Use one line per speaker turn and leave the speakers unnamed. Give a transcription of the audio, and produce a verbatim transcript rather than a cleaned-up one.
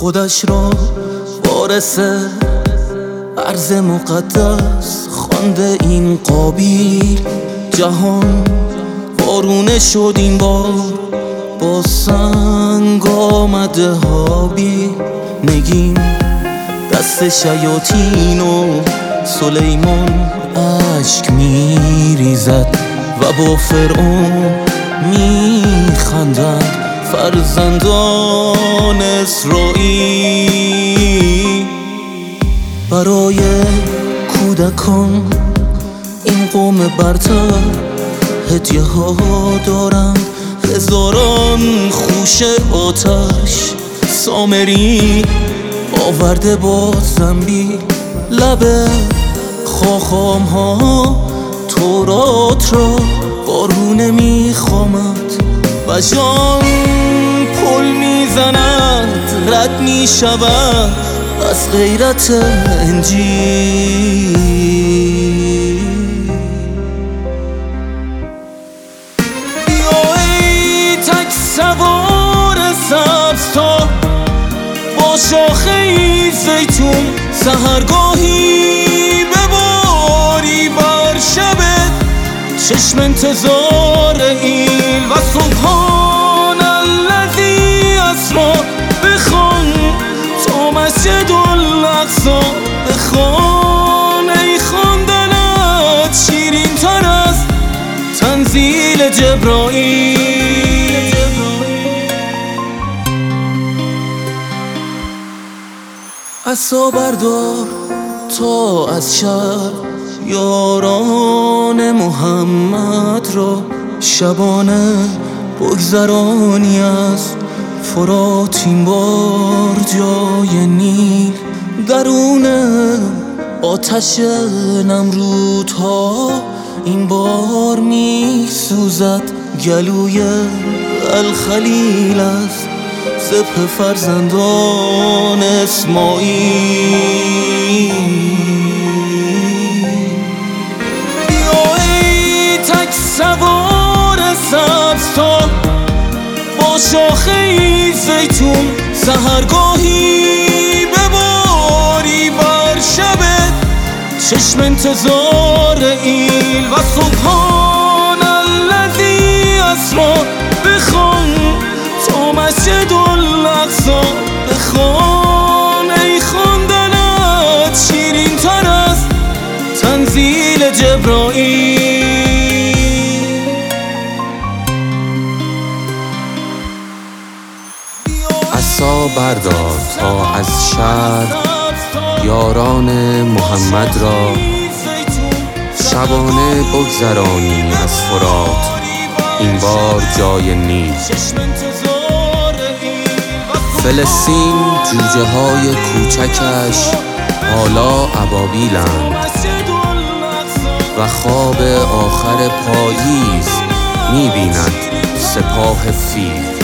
خودش را وارث ارض مقدس خوانده این قابیل. جهان وارونه شد این بار، با سنگ آمده هابیل. نگین دست شیاطین و سلیمان اشک میریزد و با فرعون میخندند فرزندان اسرائیل. برای کودکان این قوم برتر هدیه ها دارند، هزاران خوش آتش. سامری آورده با زنبیل، لب خاخام ها تورات را بارونه میخوامد و جان پل میزند رد میشود از غیرت انجیل. بیا ای تک سوار سبز تا با شاخه زیتون، سحرگاهی بباری بر شبت چشم انتظار ایل. و سبحان الذی اسری بخوان تا مسجد الاقصی بخوان. ای خواندنت شیرین تر از تنزیل جبرائیل. عصا بردار تا از شر یاران محمد را، شبانه بگذرانی از فرات این بار جای نیل. درون آتش نمرودها این بار می سوزد گلوی الخلیل است ذبح فرزندان اسماعیل. بیا ای تک سوار سبز تا با شاخه زیتون، سحرگاهی بباری بر شبت چشم انتظار ایل. و سبحان الذی اسری بخوان تا مسجد الاقصی بخوان. ای خواندنت شیرین تر از تنزیل جبرائیل.
عصا بردار تا از شر یاران محمد را، شبانه بگذرانی از فرات این بار جای نیل. فلسطین جوجه های کوچکش حالا ابابیلند و خواب آخر پاییز می‌بیند سپاه فیل.